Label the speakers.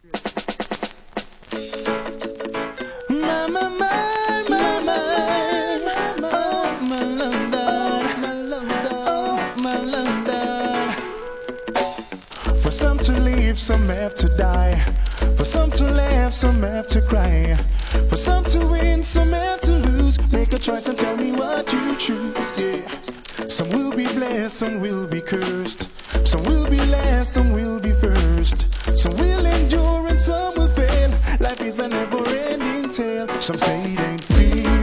Speaker 1: My, my, my, my, my, oh, my London, my London, oh, my London. For some to live, some have to die. For some to laugh, some have to cry. For some to win, some have to lose. Make a choice and tell me what you choose, yeah. Some will be blessed, some will be cursed. Some will be last, some will be first. Some will endure and some will fail. Life is a never-ending tale. Some say it ain't real.